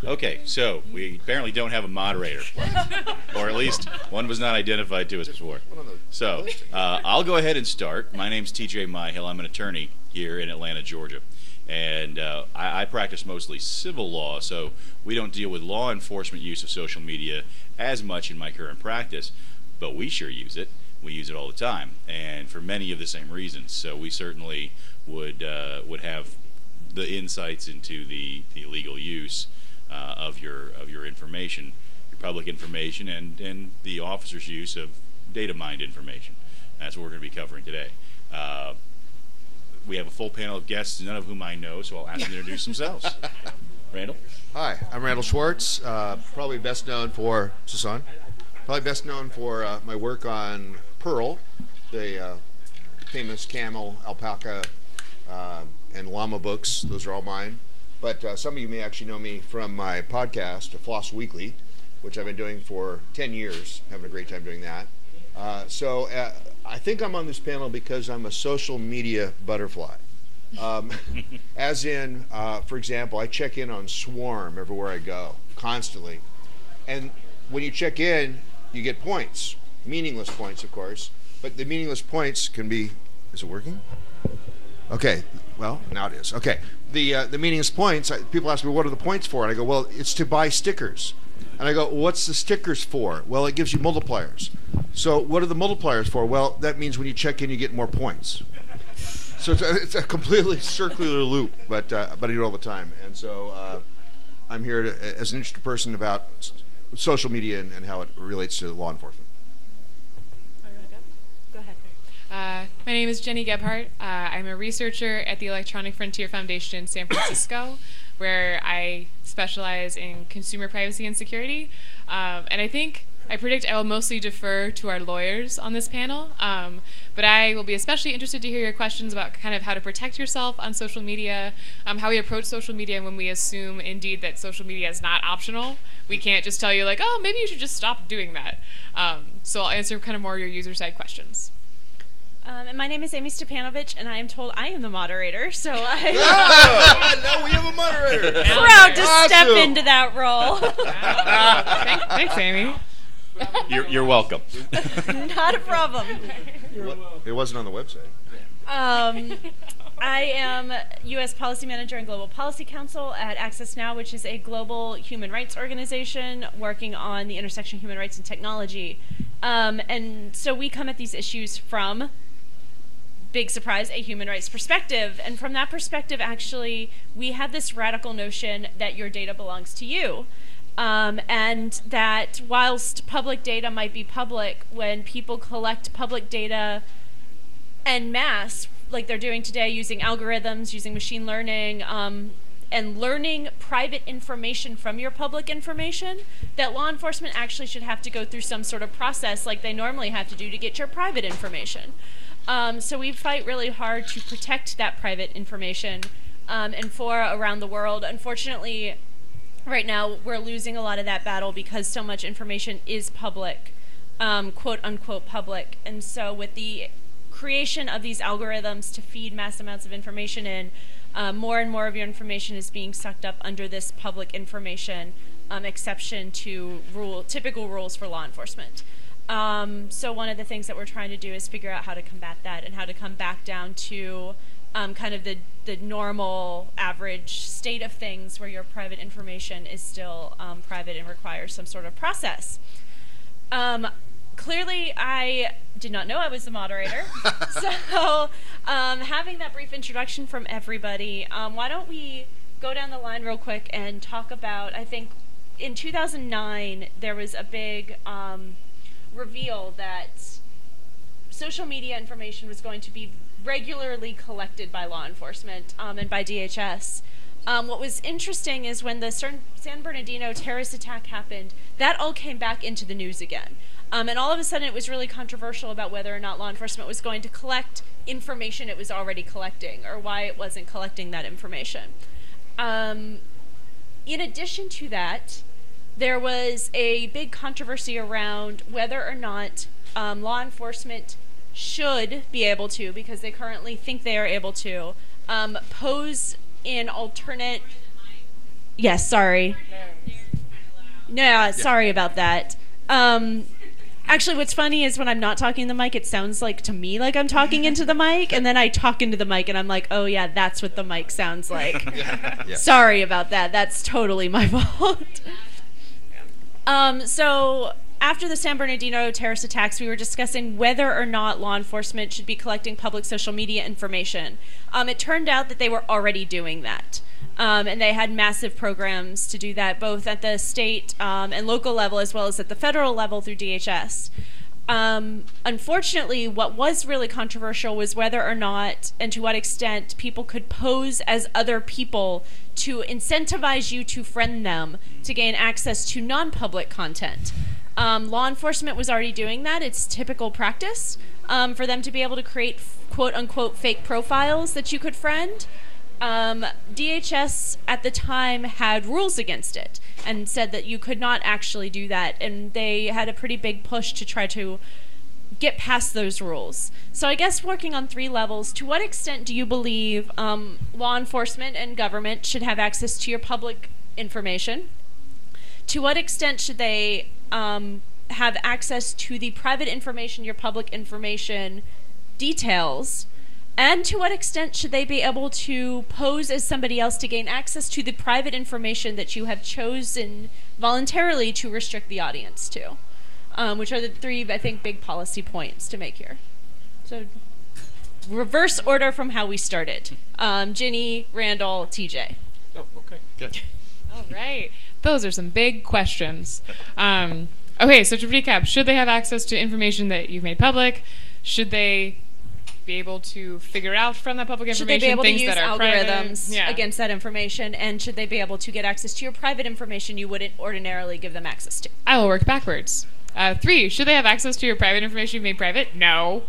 Okay, so we apparently don't have a moderator, or at least one was not identified to us before. So I'll go ahead and start. My name's TJ Myhill. I'm an attorney here in Atlanta, Georgia. And I practice mostly civil law, so we don't deal with law enforcement use of social media as much in my current practice, but we sure use it. We use it all the time, and for many of the same reasons. So we certainly would have the insights into the legal use of your information, your public information, and the officer's use of data mined information. That's what we're going to be covering today. We have a full panel of guests, none of whom I know, so I'll ask them to introduce themselves. Randall? Hi, I'm Randall Schwartz. Probably best known for my work on Pearl, the famous camel, alpaca, and llama books. Those are all mine. But some of you may actually know me from my podcast, Floss Weekly, which I've been doing for 10 years. Having a great time doing that. So I think I'm on this panel because I'm a social media butterfly. As in, for example, I check in on Swarm everywhere I go, constantly. And when you check in, you get points. Meaningless points, of course. But the meaningless points can be... Is it working? Okay. Well, now it is. Okay. The meaningless points, people ask me, what are the points for? And I go, well, it's to buy stickers. And I go, well, what's the stickers for? Well, it gives you multipliers. So what are the multipliers for? Well, that means when you check in, you get more points. So it's a completely circular loop, but I do it all the time. And so I'm here as an interested person about social media and how it relates to law enforcement. Go ahead. My name is Jenny Gebhardt. I'm a researcher at the Electronic Frontier Foundation in San Francisco, where I specialize in consumer privacy and security. And I predict I will mostly defer to our lawyers on this panel, but I will be especially interested to hear your questions about kind of how to protect yourself on social media, how we approach social media when we assume indeed that social media is not optional. We can't just tell you like, oh, maybe you should just stop doing that. So I'll answer kind of more your user side questions. And my name is Amy Stepanovich, and I am told I am the moderator, so Now we have a moderator. Proud to step into that role. Thanks, Amy. You're welcome. Not a problem. It wasn't on the website. I am U.S. Policy Manager and Global Policy Counsel at Access Now, which is a global human rights organization working on the intersection of human rights and technology. And so we come at these issues from, big surprise, a human rights perspective. And from that perspective, actually, we have this radical notion that your data belongs to you. And that whilst public data might be public, when people collect public data en masse, like they're doing today using algorithms, using machine learning, and learning private information from your public information, that law enforcement actually should have to go through some sort of process like they normally have to do to get your private information. So we fight really hard to protect that private information and for around the world. Unfortunately, right now we're losing a lot of that battle because so much information is public, quote unquote public. And so with the creation of these algorithms to feed mass amounts of information in, more and more of your information is being sucked up under this public information exception to typical rules for law enforcement. So one of the things that we're trying to do is figure out how to combat that and how to come back down to kind of the normal average state of things where your private information is still private and requires some sort of process. Clearly, I did not know I was the moderator. So having that brief introduction from everybody, why don't we go down the line real quick and talk about, I think in 2009, there was a big reveal that social media information was going to be regularly collected by law enforcement and by DHS. What was interesting is when the San Bernardino terrorist attack happened, that all came back into the news again. And all of a sudden it was really controversial about whether or not law enforcement was going to collect information it was already collecting or why it wasn't collecting that information. In addition to that, there was a big controversy around whether or not law enforcement should be able to, because they currently think they are able to, pose an alternate... Yes, sorry. Yeah, sorry about that. Actually, what's funny is when I'm not talking in the mic, it sounds like to me like I'm talking into the mic, and then I talk into the mic, and I'm like, oh yeah, that's what the mic sounds like. Yeah. Sorry about that. That's totally my fault. So after the San Bernardino terrorist attacks, we were discussing whether or not law enforcement should be collecting public social media information. It turned out that they were already doing that. And they had massive programs to do that, both at the state and local level, as well as at the federal level through DHS. Unfortunately, what was really controversial was whether or not and to what extent people could pose as other people to incentivize you to friend them to gain access to non-public content. Law enforcement was already doing that. It's typical practice for them to be able to create quote-unquote fake profiles that you could friend. DHS at the time had rules against it and said that you could not actually do that, and they had a pretty big push to try to get past those rules. So I guess working on 3 levels, to what extent do you believe law enforcement and government should have access to your public information? To what extent should they have access to the private information, your public information details? And to what extent should they be able to pose as somebody else to gain access to the private information that you have chosen voluntarily to restrict the audience to? Which are the 3, I think, big policy points to make here. So, reverse order from how we started. Ginny, Randall, TJ. Oh, okay. Good. All right. Those are some big questions. Okay, so to recap, should they have access to information that you've made public? Should they be able to figure out from that public information things that are things that are algorithms against that information? And should they be able to get access to your private information you wouldn't ordinarily give them access to? I will work backwards. 3, should they have access to your private information you've made private? No.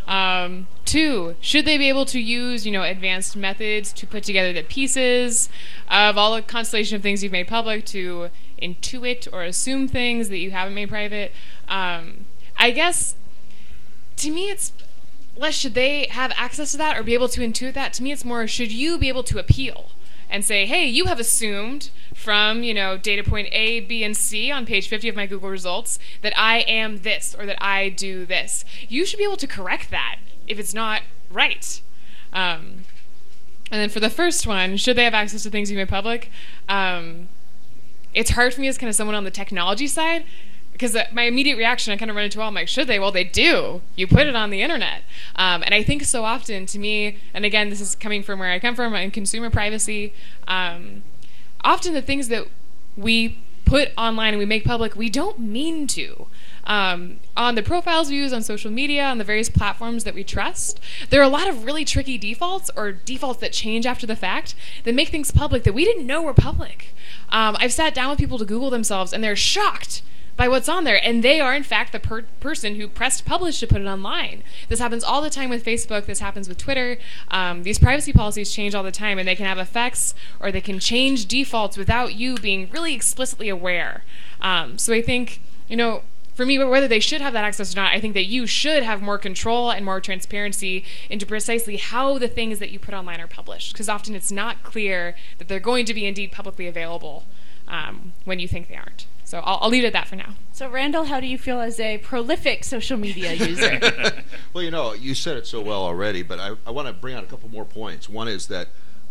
2, should they be able to use, advanced methods to put together the pieces of all the constellation of things you've made public to intuit or assume things that you haven't made private? I guess, to me, it's less should they have access to that or be able to intuit that. To me, it's more should you be able to appeal and say, hey, you have assumed from, data point A, B, and C on page 50 of my Google results that I am this or that I do this. You should be able to correct that if it's not right. And then for the first one, should they have access to things you made public? It's hard for me as kind of someone on the technology side, because my immediate reaction, I kind of run into all, I'm like, should they? Well, they do. You put it on the internet. And I think so often, to me, and again, this is coming from where I come from in consumer privacy, often the things that we put online and we make public, we don't mean to. On the profiles we use on social media, on the various platforms that we trust, there are a lot of really tricky defaults or defaults that change after the fact that make things public that we didn't know were public. I've sat down with people to Google themselves and they're shocked by what's on there, and they are in fact the person who pressed publish to put it online. This happens all the time with Facebook. This happens with Twitter. These privacy policies change all the time, and they can have effects or they can change defaults without you being really explicitly aware. So I think, for me, whether they should have that access or not, I think that you should have more control and more transparency into precisely how the things that you put online are published, because often it's not clear that they're going to be indeed publicly available when you think they aren't. So I'll leave it at that for now. So Randall, how do you feel as a prolific social media user? Well, you said it so well already, but I want to bring out a couple more points. One is that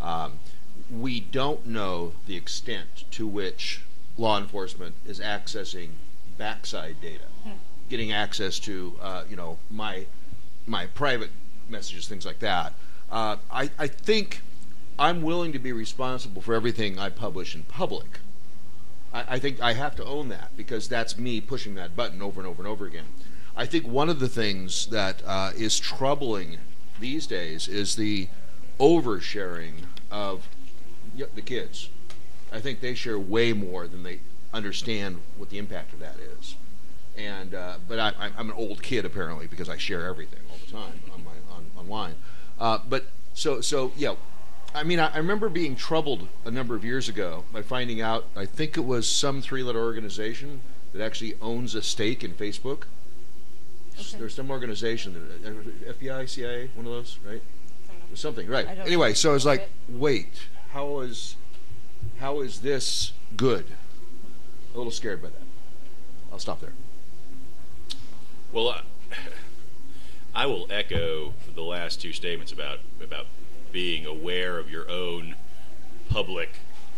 we don't know the extent to which law enforcement is accessing backside data, getting access to my private messages, things like that. I think I'm willing to be responsible for everything I publish in public. I think I have to own that because that's me pushing that button over and over and over again. I think one of the things that is troubling these days is the oversharing of the kids. I think they share way more than they understand what the impact of that is. And but I'm an old kid apparently because I share everything all the time online. But so yeah. I mean, I remember being troubled a number of years ago by finding out, I think it was some 3-letter organization that actually owns a stake in Facebook. Okay. There's some organization, FBI, CIA, one of those, right? Or something, right. Anyway, so I was like, wait, how is this good? a little scared by that. I'll stop there. Well, I will echo the last two statements about being aware of your own public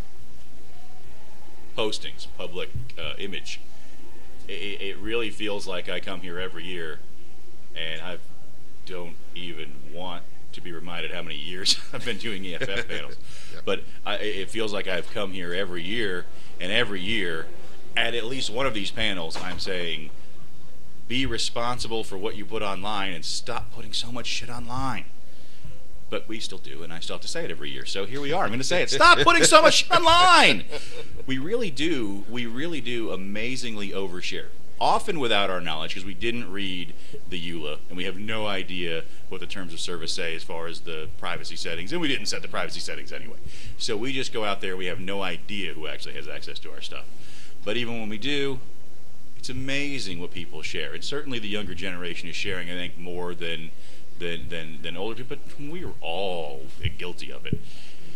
postings, public image. It really feels like I come here every year, and I don't even want to be reminded how many years I've been doing EFF panels. Yeah. But it feels like I've come here every year, and every year, at least one of these panels, I'm saying, be responsible for what you put online and stop putting so much shit online. But we still do, and I still have to say it every year. So here we are. I'm going to say it. Stop putting so much shit online. We really do amazingly overshare. Often without our knowledge, because we didn't read the EULA, and we have no idea what the terms of service say as far as the privacy settings, and we didn't set the privacy settings anyway. So we just go out there, we have no idea who actually has access to our stuff. But even when we do, it's amazing what people share. And certainly the younger generation is sharing, I think, more than older people, but we are all guilty of it.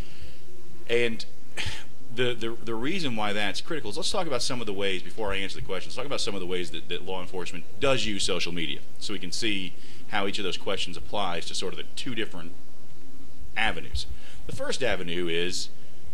And the reason why that's critical is, let's talk about some of the ways, before I answer the question, let's talk about some of the ways that law enforcement does use social media, so we can see how each of those questions applies to sort of the two different avenues. The first avenue is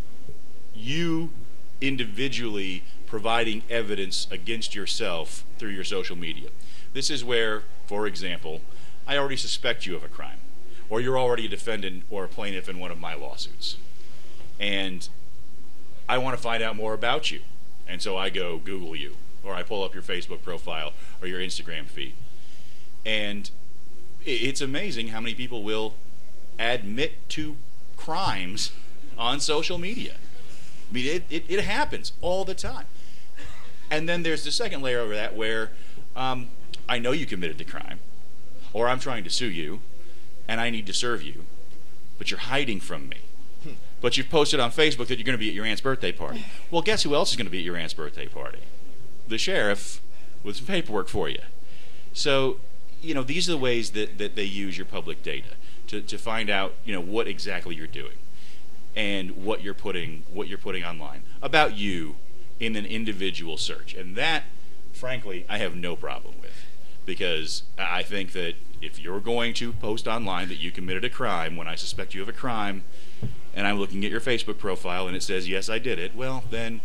you individually providing evidence against yourself through your social media. This is where, for example, I already suspect you of a crime, or you're already a defendant or a plaintiff in one of my lawsuits, and I want to find out more about you. And so I go Google you, or I pull up your Facebook profile or your Instagram feed. And it's amazing how many people will admit to crimes on social media. I mean, it happens all the time. And then there's the second layer over that where I know you committed the crime, or I'm trying to sue you, and I need to serve you, but you're hiding from me. But you've posted on Facebook that you're going to be at your aunt's birthday party. Well, guess who else is going to be at your aunt's birthday party? The sheriff with some paperwork for you. So, these are the ways that they use your public data to find out, what exactly you're doing and what you're putting online about you in an individual search. And that, frankly, I have no problem with, because I think that if you're going to post online that you committed a crime when I suspect you of a crime, and I'm looking at your Facebook profile and it says, yes, I did it, well, then,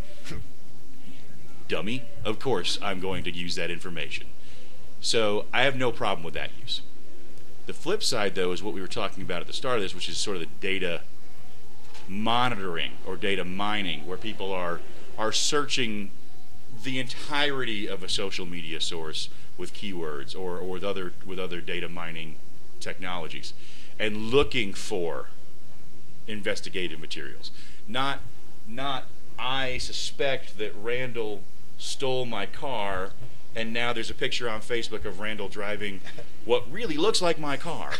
dummy, of course I'm going to use that information. So I have no problem with that use. The flip side, though, is what we were talking about at the start of this, which is sort of the data monitoring or data mining, where people are searching the entirety of a social media source with keywords or with other data mining technologies and looking for investigative materials. Not I suspect that Randall stole my car, and now there's a picture on Facebook of Randall driving what really looks like my car.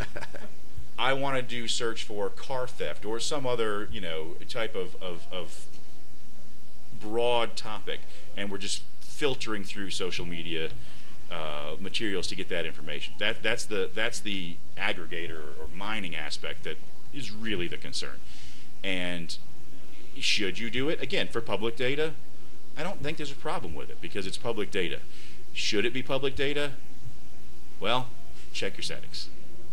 I want to do search for car theft or some other type of broad topic, and we're just filtering through social media materials to get that information. That's the aggregator or mining aspect that is really the concern. And should you do it? Again, for public data, I don't think there's a problem with it because it's public data. Should it be public data? Well, check your settings.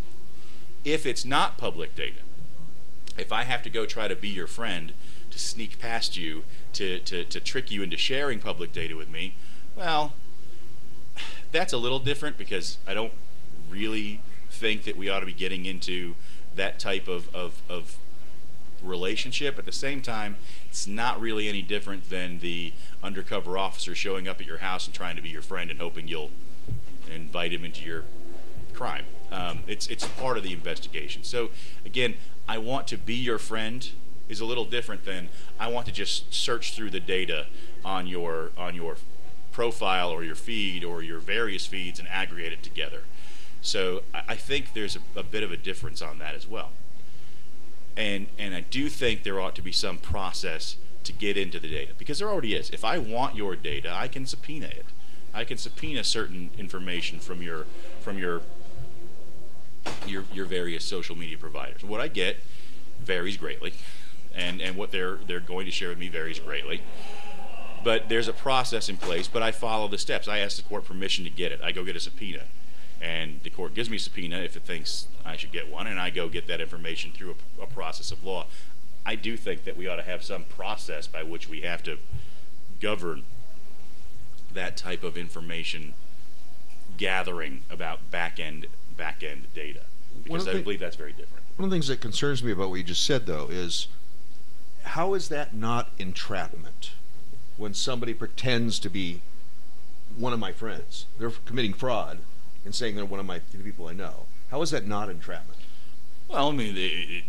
If it's not public data, if I have to go try to be your friend to sneak past you, to trick you into sharing public data with me, well, that's a little different, because I don't really think that we ought to be getting into that type of relationship. At the same time, it's not really any different than the undercover officer showing up at your house and trying to be your friend and hoping you'll invite him into your crime. It's part of the investigation. So again, I want to be your friend is a little different than I want to just search through the data on your profile or your feed or your various feeds and aggregate it together. So I think there's a bit of a difference on that as well. And I do think there ought to be some process to get into the data, because there already is. If I want your data, I can subpoena it. I can subpoena certain information from your various social media providers. What I get varies greatly, and what they're going to share with me varies greatly. But there's a process in place, but I follow the steps. I ask the court permission to get it. I go get a subpoena, and the court gives me a subpoena if it thinks I should get one, and I go get that information through a process of law. I do think that we ought to have some process by which we have to govern that type of information gathering about back-end data, because I believe that's very different. One of the things that concerns me about what you just said, though, is how is that not entrapment when somebody pretends to be one of my friends? They're committing fraud and saying they're one of the people I know. How is that not entrapment? Well, I mean,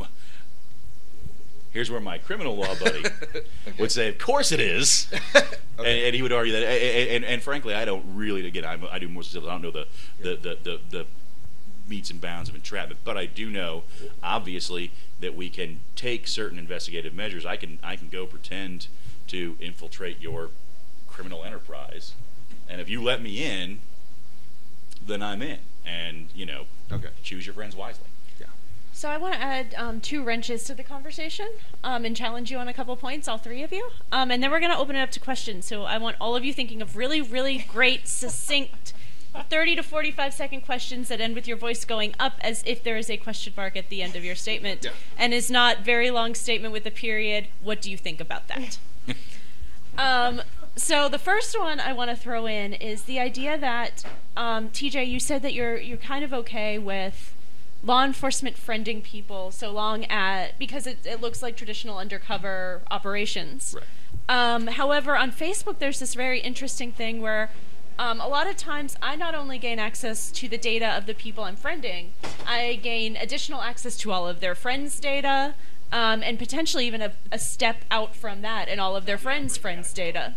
here's where my criminal law buddy would say, of course it is. Okay. And he would argue that, and frankly, I don't really, again, I do more stuff, I don't know the metes and bounds of entrapment, but I do know, obviously, that we can take certain investigative measures. I can go pretend to infiltrate your criminal enterprise, and if you let me in, then I'm in, and, choose your friends wisely. So I want to add 2 wrenches to the conversation and challenge you on a couple points, all 3 of you. And then we're going to open it up to questions. So I want all of you thinking of really, really great, succinct 30 to 45-second questions that end with your voice going up as if there is a question mark at the end of your statement. Yeah. And is not very long statement with a period. What do you think about that? So the first one I want to throw in is the idea that, TJ, you said that you're kind of okay with law enforcement friending people so long because it looks like traditional undercover operations. Right. However, on Facebook, there's this very interesting thing where a lot of times I not only gain access to the data of the people I'm friending, I gain additional access to all of their friends' data, and potentially even a step out from that and all of their friends' data.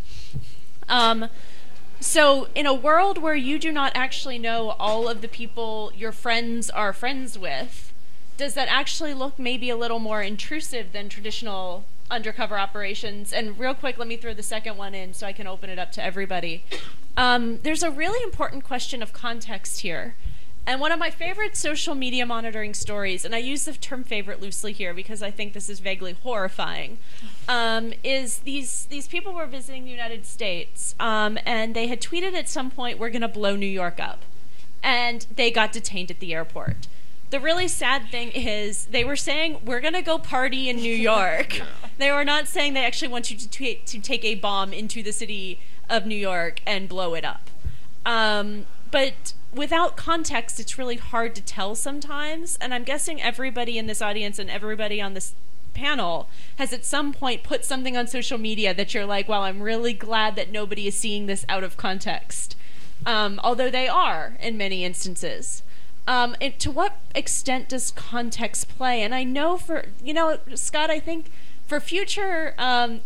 So in a world where you do not actually know all of the people your friends are friends with, does that actually look maybe a little more intrusive than traditional undercover operations? And real quick, let me throw the second one in so I can open it up to everybody. There's a really important question of context here. And one of my favorite social media monitoring stories, and I use the term favorite loosely here because I think this is vaguely horrifying, is these people were visiting the United States, and they had tweeted at some point, "We're going to blow New York up." And they got detained at the airport. The really sad thing is they were saying, "We're going to go party in New York." Yeah. They were not saying they actually want you to take a bomb into the city of New York and blow it up. But without context, it's really hard to tell sometimes, and I'm guessing everybody in this audience and everybody on this panel has at some point put something on social media that you're like, wow, I'm really glad that nobody is seeing this out of context, although they are in many instances. And to what extent does context play? And I know Scott, I think for future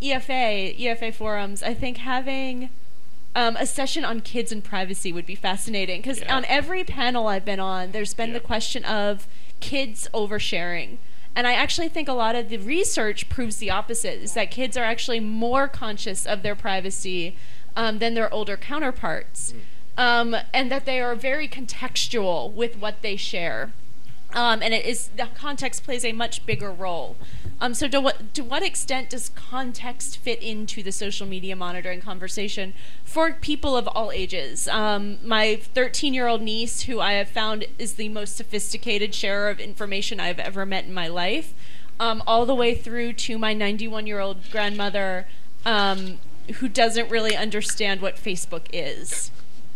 EFA forums, I think having a session on kids and privacy would be fascinating, because on every panel I've been on, there's been the question of kids oversharing. And I actually think a lot of the research proves the opposite, is that kids are actually more conscious of their privacy than their older counterparts, and that they are very contextual with what they share. And the context plays a much bigger role. So to what extent does context fit into the social media monitoring conversation for people of all ages? My 13-year-old niece, who I have found is the most sophisticated sharer of information I've ever met in my life, all the way through to my 91-year-old grandmother, who doesn't really understand what Facebook is.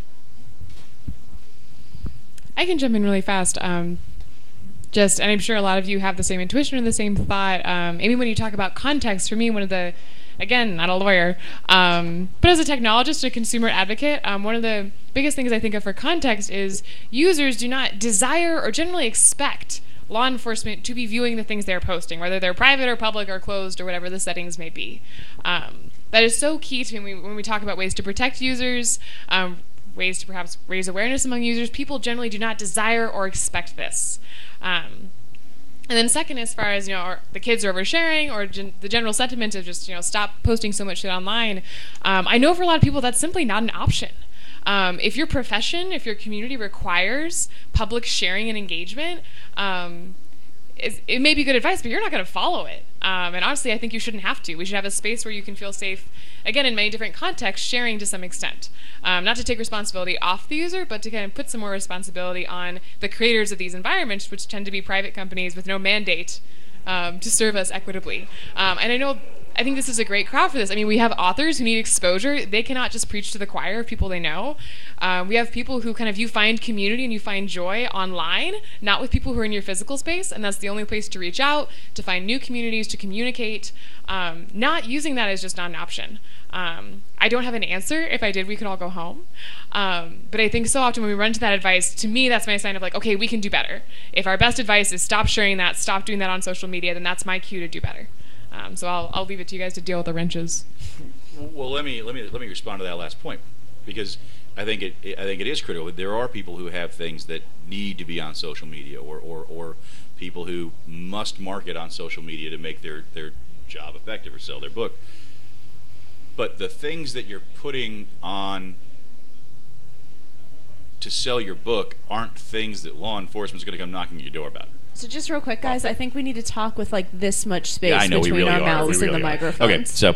I can jump in really fast. And I'm sure a lot of you have the same intuition and the same thought. Amy, when you talk about context, for me, again, not a lawyer, but as a technologist, a consumer advocate, one of the biggest things I think of for context is users do not desire or generally expect law enforcement to be viewing the things they're posting, whether they're private or public or closed or whatever the settings may be. That is so key to me when we talk about ways to protect users, ways to perhaps raise awareness among users. People generally do not desire or expect this. And then second, as far as, the kids are oversharing, or the general sentiment of just, stop posting so much shit online, I know for a lot of people that's simply not an option. If your profession, if your community requires public sharing and engagement, it may be good advice, but you're not going to follow it. And honestly, I think you shouldn't have to. We should have a space where you can feel safe, again, in many different contexts, sharing to some extent. Not to take responsibility off the user, but to kind of put some more responsibility on the creators of these environments, which tend to be private companies with no mandate to serve us equitably. And I think this is a great crowd for this. I mean, we have authors who need exposure. They cannot just preach to the choir of people they know. We have people who you find community and you find joy online, not with people who are in your physical space, and that's the only place to reach out, to find new communities, to communicate. Not using that is just not an option. I don't have an answer. If I did, we could all go home. But I think so often when we run to that advice, to me, that's my sign of okay, we can do better. If our best advice is stop sharing that, stop doing that on social media, then that's my cue to do better. So I'll leave it to you guys to deal with the wrenches. Well, let me respond to that last point, because I think it is critical. There are people who have things that need to be on social media, or people who must market on social media to make their job effective or sell their book. But the things that you're putting on to sell your book aren't things that law enforcement's going to come knocking at your door about. So just real quick, guys, I think we need to talk with this much space between our mouths and the microphones. Okay, so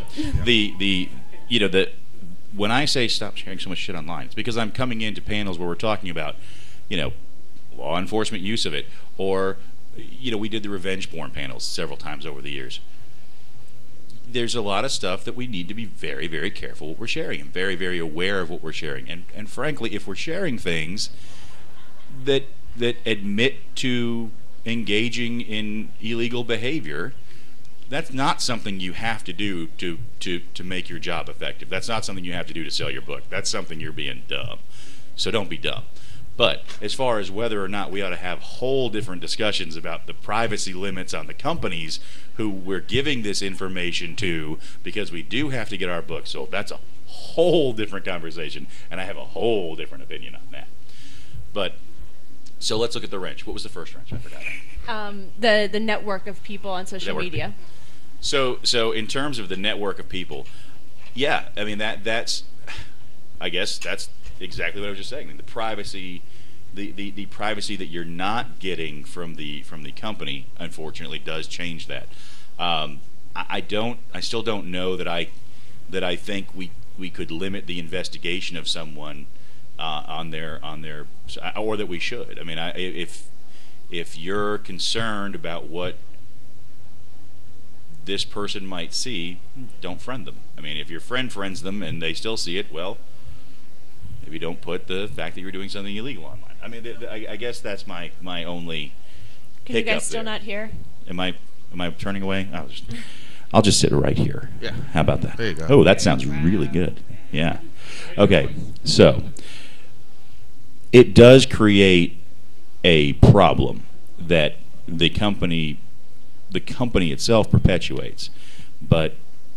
when I say stop sharing so much shit online, it's because I'm coming into panels where we're talking about, law enforcement use of it, or we did the revenge porn panels several times over the years. There's a lot of stuff that we need to be very, very careful what we're sharing and very, very aware of what we're sharing. And frankly, if we're sharing things that admit to engaging in illegal behavior, that's not something you have to do to make your job effective. That's not something you have to do to sell your book. That's something you're being dumb. So don't be dumb. But as far as whether or not we ought to have whole different discussions about the privacy limits on the companies who we're giving this information to, because we do have to get our book sold, that's a whole different conversation, and I have a whole different opinion on that. But so let's look at the wrench. What was the first wrench? I forgot. The network of people on social media. So in terms of the network of people, yeah, I mean that's I guess that's exactly what I was just saying. I mean, the privacy, the privacy that you're not getting from the company, unfortunately, does change that. I still don't know that I think we could limit the investigation of someone on their or that we should. I mean, if you're concerned about what this person might see, don't friend them. I mean, if your friend friends them and they still see it, well, maybe don't put the fact that you're doing something illegal online. I mean, I guess that's my only hiccup. Can you guys still not hear? Am I turning away? I'll just sit right here. Yeah. How about that? There you go. Oh, that sounds really good. Yeah. Okay. So it does create a problem that the company itself perpetuates, but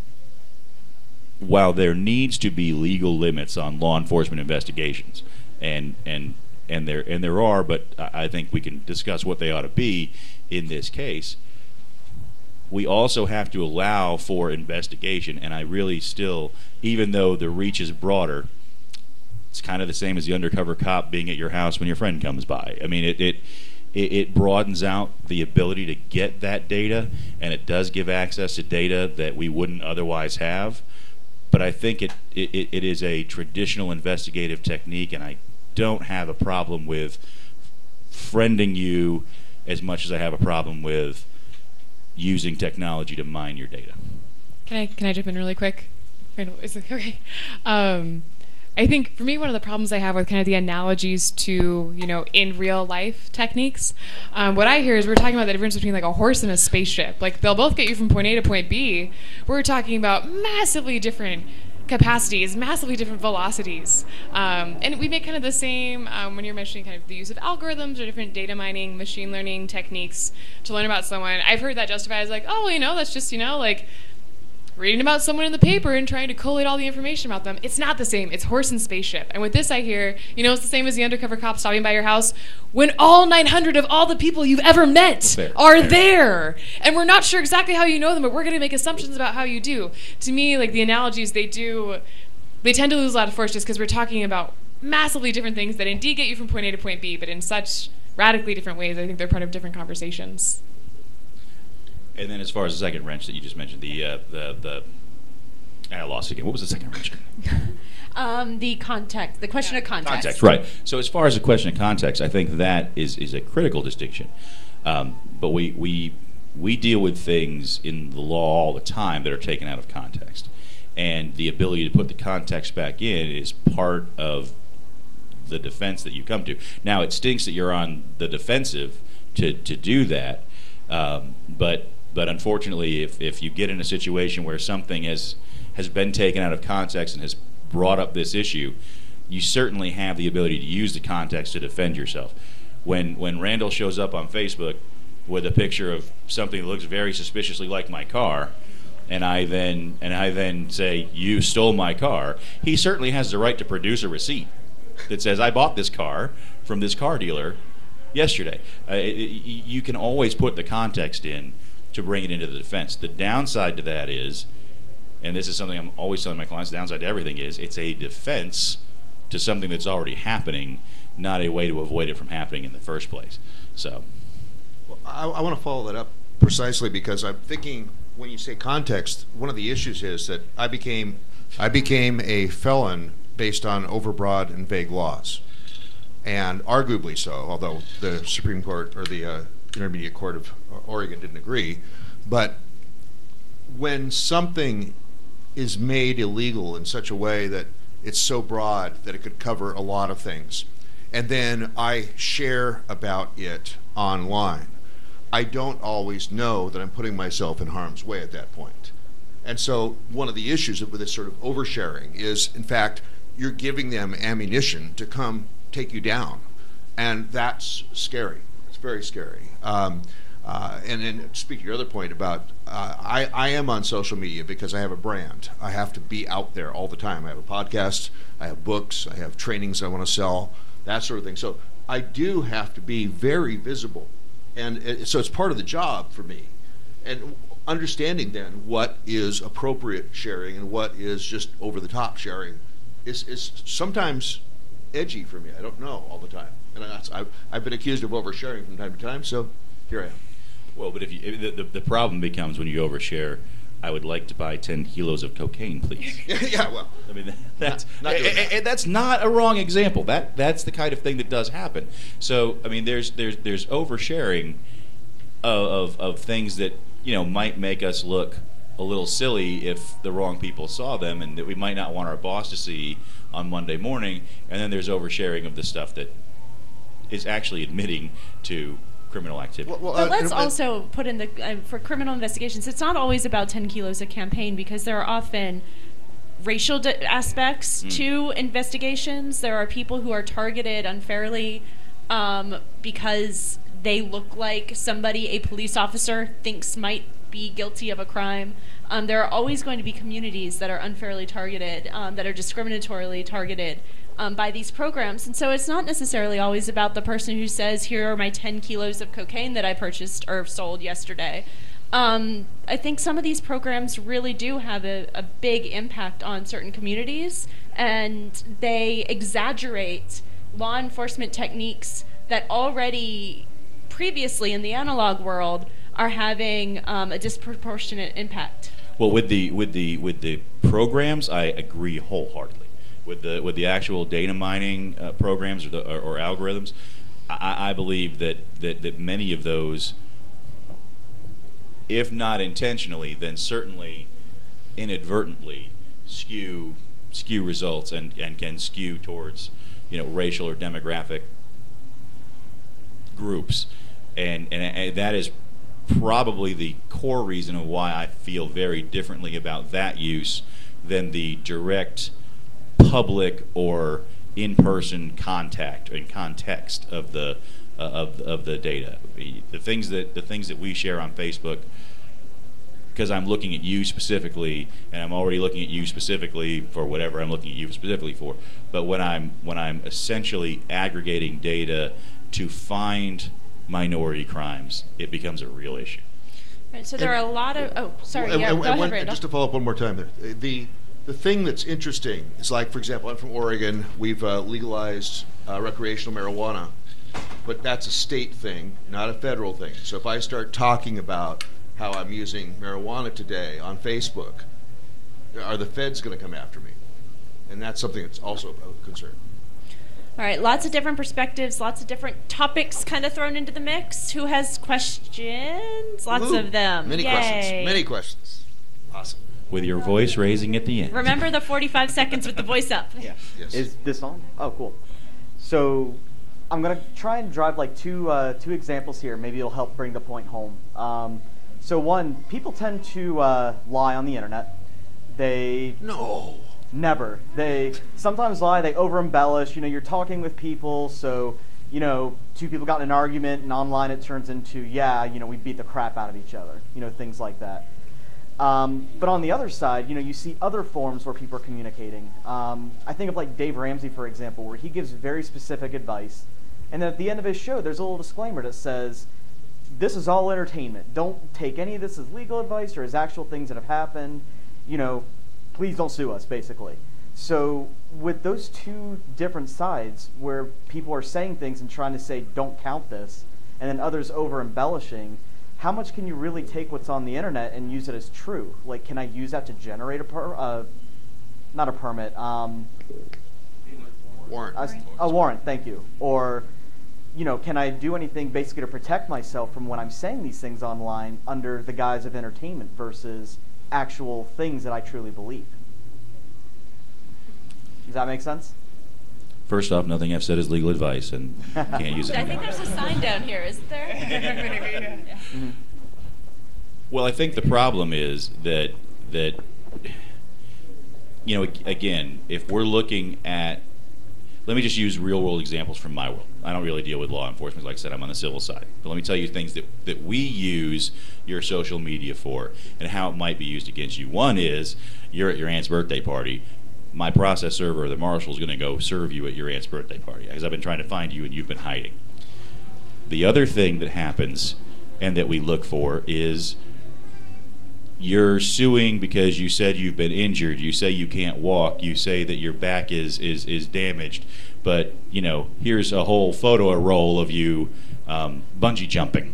while there needs to be legal limits on law enforcement investigations, and there are, but I think we can discuss what they ought to be in this case, we also have to allow for investigation. And I really still, even though the reach is broader, it's kind of the same as the undercover cop being at your house when your friend comes by. I mean, it broadens out the ability to get that data, and it does give access to data that we wouldn't otherwise have. But I think it is a traditional investigative technique, and I don't have a problem with friending you as much as I have a problem with using technology to mine your data. Can I jump in really quick? Is it okay? I think for me, one of the problems I have with kind of the analogies to, in real life techniques, what I hear is we're talking about the difference between like a horse and a spaceship. Like they'll both get you from point A to point B. We're talking about massively different capacities, massively different velocities. And we make kind of the same when you're mentioning kind of the use of algorithms or different data mining, machine learning techniques to learn about someone. I've heard that justified as like, oh, that's just, like reading about someone in the paper and trying to collate all the information about them. It's not the same. It's horse and spaceship. And with this, I hear, it's the same as the undercover cop stopping by your house when all 900 of all the people you've ever met are there. And we're not sure exactly how you know them, but we're going to make assumptions about how you do. To me, like the analogies, they tend to lose a lot of force just because we're talking about massively different things that indeed get you from point A to point B, but in such radically different ways. I think they're part of different conversations. And then as far as the second wrench that you just mentioned, I lost it again. What was the second wrench? The context, the question of context. Context, right. So as far as the question of context, I think that is a critical distinction. But we deal with things in the law all the time that are taken out of context. And the ability to put the context back in is part of the defense that you come to. Now, it stinks that you're on the defensive to do that. But unfortunately, if you get in a situation where something has been taken out of context and has brought up this issue, you certainly have the ability to use the context to defend yourself. When Randall shows up on Facebook with a picture of something that looks very suspiciously like my car, and I then say, you stole my car, he certainly has the right to produce a receipt that says, I bought this car from this car dealer yesterday. You can always put the context in to bring it into the defense. The downside to that is, and this is something I'm always telling my clients, the downside to everything is, it's a defense to something that's already happening, not a way to avoid it from happening in the first place. So, well, I want to follow that up precisely because I'm thinking when you say context, one of the issues is that I became a felon based on overbroad and vague laws, and arguably so, although the Supreme Court or the Intermediate Court of Oregon didn't agree. But when something is made illegal in such a way that it's so broad that it could cover a lot of things, and then I share about it online, I don't always know that I'm putting myself in harm's way at that point. And so one of the issues with this sort of oversharing is, in fact, you're giving them ammunition to come take you down. And that's scary. It's very scary. And then speaking to your other point about, I am on social media because I have a brand. I have to be out there all the time. I have a podcast, I have books, I have trainings I want to sell, that sort of thing. So I do have to be very visible. And so it's part of the job for me. And understanding then what is appropriate sharing and what is just over-the-top sharing is sometimes edgy for me. I don't know all the time. And I've been accused of oversharing from time to time, so here I am. Well, but the problem becomes when you overshare, I would like to buy 10 kilos of cocaine, please. Yeah, well. I mean, that's that's not a wrong example. That's the kind of thing that does happen. So, I mean, there's oversharing of things that, you know, might make us look a little silly if the wrong people saw them, and that we might not want our boss to see on Monday morning. And then there's oversharing of the stuff that is actually admitting to criminal activity. But let's also put in the for criminal investigations, it's not always about 10 kilos of campaign, because there are often racial aspects to investigations. There are people who are targeted unfairly because they look like somebody a police officer thinks might be guilty of a crime. There are always going to be communities that are unfairly targeted, that are discriminatorily targeted by these programs. And so it's not necessarily always about the person who says, here are my 10 kilos of cocaine that I purchased or sold yesterday. I think some of these programs really do have a big impact on certain communities, and they exaggerate law enforcement techniques that already previously in the analog world are having a disproportionate impact. Well, with the programs, I agree wholeheartedly. With the actual data mining programs or algorithms, I believe that many of those, if not intentionally, then certainly inadvertently skew results and can skew towards, you know, racial or demographic groups, and that is probably the core reason of why I feel very differently about that use than the direct public or in-person contact and context of the data. The things that we share on Facebook, because I'm looking at you specifically, and I'm already looking at you specifically for whatever I'm looking at you specifically for. But when I'm essentially aggregating data to find minority crimes, it becomes a real issue. Right, so there are a lot of. Oh, sorry. Go ahead, Randall. just to follow up one more time there. The thing that's interesting is, like, for example, I'm from Oregon. We've legalized recreational marijuana, but that's a state thing, not a federal thing. So if I start talking about how I'm using marijuana today on Facebook, are the feds going to come after me? And that's something that's also a concern. All right, lots of different perspectives, lots of different topics kind of thrown into the mix. Who has questions? Lots of them. Many Yay. questions. Many questions. Awesome. With your voice raising at the end. Remember the 45 seconds with the voice up. Yeah. Yes. Is this on? Oh, cool. So I'm going to try and drive like two examples here. Maybe it'll help bring the point home. So one, people tend to lie on the internet. They No. never. They sometimes lie. They over-embellish. You're talking with people, so, two people got in an argument, and online it turns into, we beat the crap out of each other. Things like that. But on the other side, you see other forms where people are communicating. I think of like Dave Ramsey, for example, where he gives very specific advice. And then at the end of his show, there's a little disclaimer that says, this is all entertainment. Don't take any of this as legal advice or as actual things that have happened. Please don't sue us, basically. So with those two different sides where people are saying things and trying to say, don't count this, and then others over-embellishing, how much can you really take what's on the internet and use it as true? Like, can I use that to generate not a permit, Warrant. a warrant, thank you. Or, can I do anything basically to protect myself from when I'm saying these things online under the guise of entertainment versus actual things that I truly believe? Does that make sense? First off, nothing I've said is legal advice, and can't use it. I think there's a sign down here, isn't there? Yeah. Mm-hmm. Well, I think the problem is that again, if we're looking at, let me just use real world examples from my world. I don't really deal with law enforcement. Like I said, I'm on the civil side. But let me tell you things that we use your social media for and how it might be used against you. One is, you're at your aunt's birthday party. My process server, the marshal, is going to go serve you at your aunt's birthday party because I've been trying to find you and you've been hiding. The other thing that happens and that we look for is you're suing because you said you've been injured. You say you can't walk. You say that your back is damaged. But, here's a whole photo roll of you bungee jumping.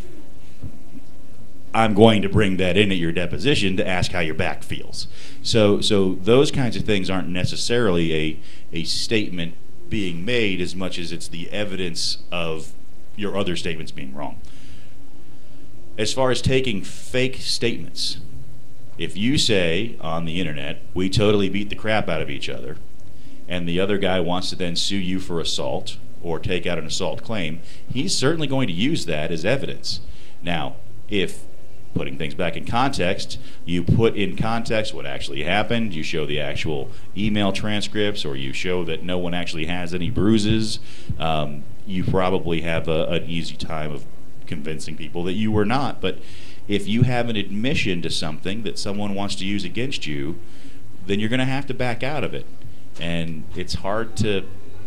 I'm going to bring that in at your deposition to ask how your back feels. So those kinds of things aren't necessarily a statement being made as much as it's the evidence of your other statements being wrong. As far as taking fake statements, if you say on the internet, we totally beat the crap out of each other, and the other guy wants to then sue you for assault or take out an assault claim, he's certainly going to use that as evidence. Now, if, putting things back in context, you put in context what actually happened, you show the actual email transcripts, or you show that no one actually has any bruises, you probably have an easy time of convincing people that you were not. But if you have an admission to something that someone wants to use against you, then you're going to have to back out of it. And it's hard to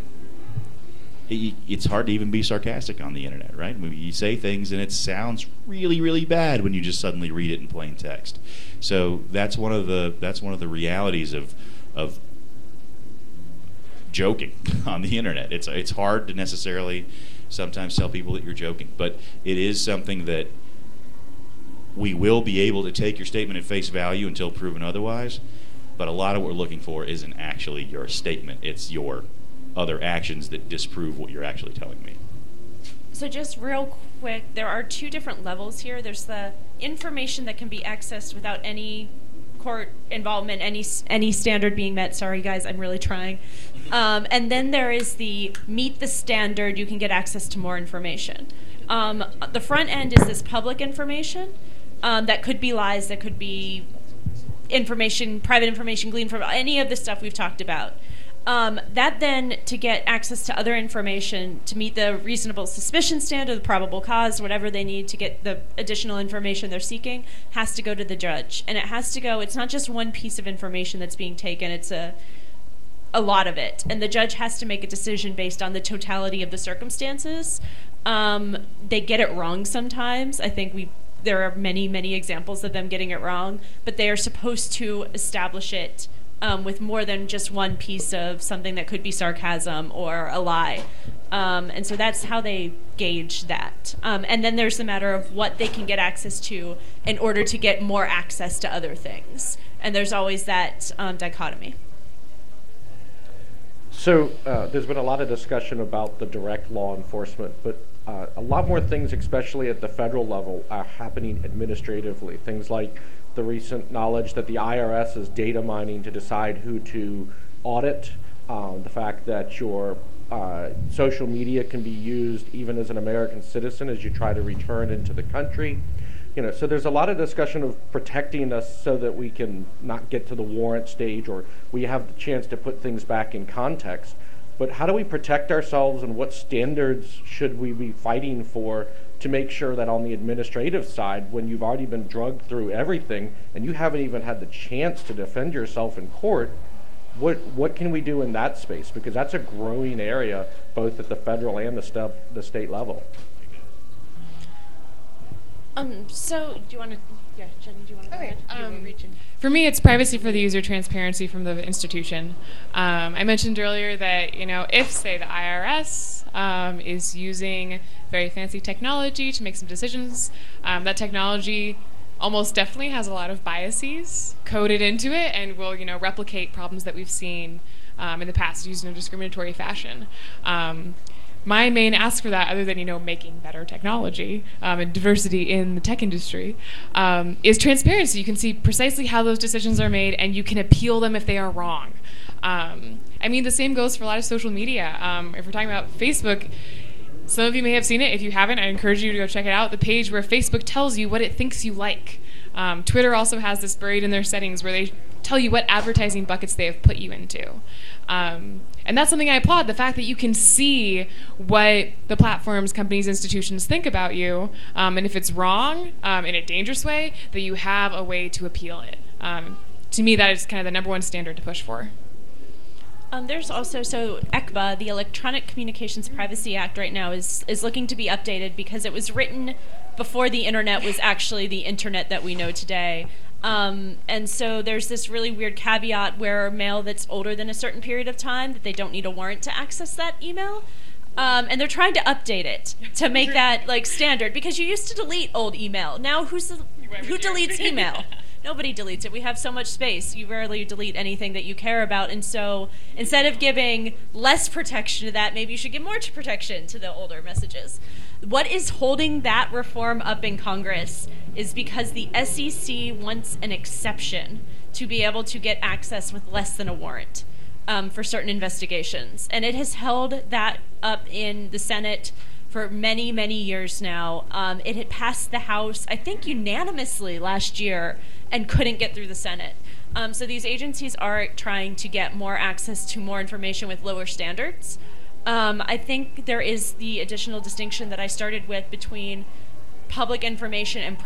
even be sarcastic on the internet, right? I mean, you say things and it sounds really, really bad when you just suddenly read it in plain text. So that's one of the realities of joking on the internet. It's hard to necessarily sometimes tell people that you're joking, but it is something that we will be able to take your statement at face value until proven otherwise. But a lot of what we're looking for isn't actually your statement. It's your other actions that disprove what you're actually telling me. So just real quick, there are two different levels here. There's the information that can be accessed without any court involvement, any standard being met. Sorry, guys, I'm really trying. And then there is the meet the standard, you can get access to more information. The front end is this public information that could be lies, that could be information, private information gleaned from any of the stuff we've talked about. That then, to get access to other information, to meet the reasonable suspicion standard, the probable cause, whatever they need to get the additional information they're seeking, has to go to the judge. And it has to go, it's not just one piece of information that's being taken, it's a lot of it. And the judge has to make a decision based on the totality of the circumstances. They get it wrong sometimes. I think there are many, many examples of them getting it wrong, but they are supposed to establish it with more than just one piece of something that could be sarcasm or a lie. And so that's how they gauge that. And then there's the matter of what they can get access to in order to get more access to other things. And there's always that dichotomy. So there's been a lot of discussion about the direct law enforcement, but a lot more things, especially at the federal level, are happening administratively. Things like the recent knowledge that the IRS is data mining to decide who to audit, the fact that your social media can be used even as an American citizen as you try to return into the country. So there's a lot of discussion of protecting us so that we can not get to the warrant stage, or we have the chance to put things back in context. But how do we protect ourselves, and what standards should we be fighting for to make sure that on the administrative side, when you've already been drugged through everything and you haven't even had the chance to defend yourself in court, what can we do in that space? Because that's a growing area both at the federal and the state level. So do you want to, yeah, Jenny, do you want to go ahead? For me, it's privacy for the user, transparency from the institution. I mentioned earlier that, if, say, the IRS is using very fancy technology to make some decisions, that technology almost definitely has a lot of biases coded into it and will, replicate problems that we've seen in the past used in a discriminatory fashion. My main ask for that, other than making better technology and diversity in the tech industry, is transparency. You can see precisely how those decisions are made, and you can appeal them if they are wrong. The same goes for a lot of social media. If we're talking about Facebook, some of you may have seen it. If you haven't, I encourage you to go check it out. The page where Facebook tells you what it thinks you like. Twitter also has this buried in their settings where they tell you what advertising buckets they have put you into. And that's something I applaud, the fact that you can see what the platforms, companies, institutions think about you, and if it's wrong in a dangerous way, that you have a way to appeal it. To me, that is kind of the number one standard to push for. There's also, ECPA, the Electronic Communications Privacy Act right now is looking to be updated because it was written before the internet was actually the internet that we know today. And so there's this really weird caveat where mail that's older than a certain period of time, that they don't need a warrant to access that email. And they're trying to update it to make that standard, because you used to delete old email. Now who deletes email? Nobody deletes it. We have so much space. You rarely delete anything that you care about. And so instead of giving less protection to that, maybe you should give more protection to the older messages. What is holding that reform up in Congress is because the SEC wants an exception to be able to get access with less than a warrant for certain investigations. And it has held that up in the Senate for many, many years now. It had passed the House, I think, unanimously last year and couldn't get through the Senate. So these agencies are trying to get more access to more information with lower standards. I think there is the additional distinction that I started with between public information and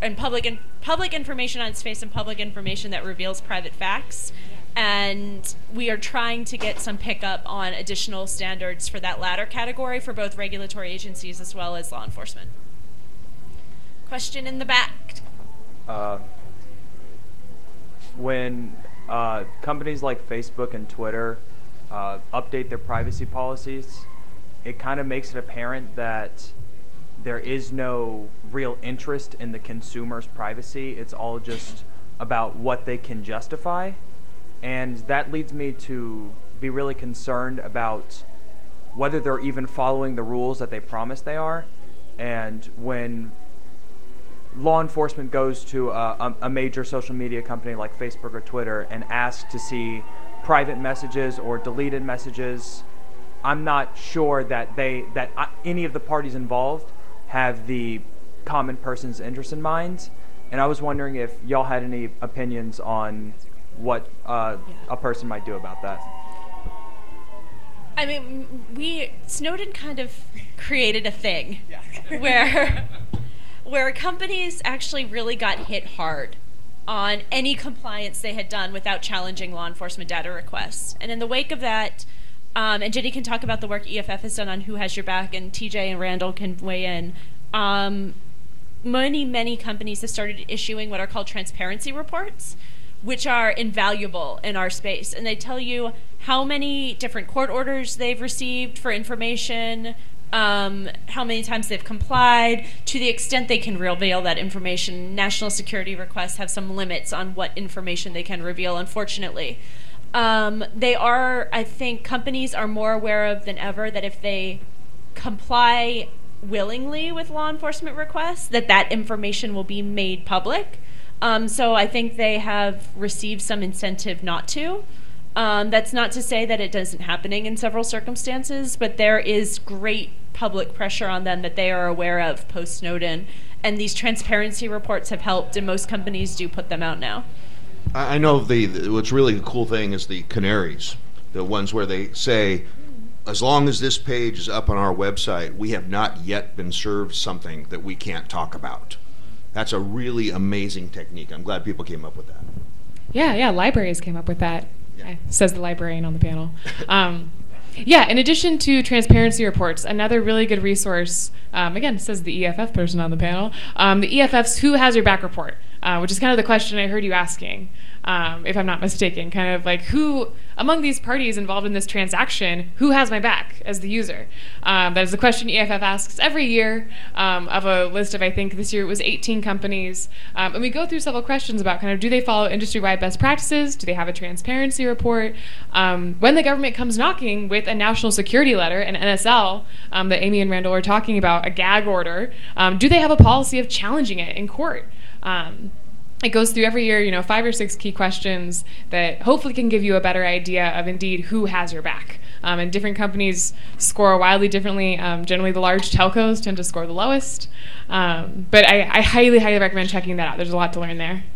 public information on its face and public information that reveals private facts. And we are trying to get some pickup on additional standards for that latter category for both regulatory agencies as well as law enforcement. Question in the back. When companies like Facebook and Twitter update their privacy policies, it kind of makes it apparent that there is no real interest in the consumer's privacy. It's all just about what they can justify. And that leads me to be really concerned about whether they're even following the rules that they promise they are. And when law enforcement goes to a major social media company like Facebook or Twitter and asks to see private messages or deleted messages, I'm not sure that any of the parties involved have the common person's interest in mind. And I was wondering if y'all had any opinions on what a person might do about that. I mean, Snowden kind of created a thing where companies actually really got hit hard on any compliance they had done without challenging law enforcement data requests. And in the wake of that, and Jenny can talk about the work EFF has done on Who Has Your Back, and TJ and Randall can weigh in, many companies have started issuing what are called transparency reports, which are invaluable in our space. And they tell you how many different court orders they've received for information, how many times they've complied, to the extent they can reveal that information. National security requests have some limits on what information they can reveal, unfortunately. I think companies are more aware of than ever that if they comply willingly with law enforcement requests, that information will be made public. So I think they have received some incentive not to. That's not to say that it isn't happening in several circumstances, but there is great public pressure on them that they are aware of post-Snowden. And these transparency reports have helped, and most companies do put them out now. I know what's really the cool thing is the canaries, the ones where they say, as long as this page is up on our website, we have not yet been served something that we can't talk about. That's a really amazing technique. I'm glad people came up with that. Yeah, libraries came up with that, Yeah. says the librarian on the panel. Yeah, in addition to transparency reports, another really good resource, again, says the EFF person on the panel, the EFF's Who Has Your Back report, which is kind of the question I heard you asking, if I'm not mistaken, kind of like who, among these parties involved in this transaction, who has my back as the user? That is the question EFF asks every year of a list of, I think this year it was 18 companies. And we go through several questions about kind of, do they follow industry-wide best practices? Do they have a transparency report? When the government comes knocking with a national security letter, an NSL, that Amy and Randall are talking about, a gag order, do they have a policy of challenging it in court? It goes through every year, 5 or 6 key questions that hopefully can give you a better idea of indeed who has your back. And different companies score wildly differently. Generally, the large telcos tend to score the lowest. But I highly, highly recommend checking that out. There's a lot to learn there.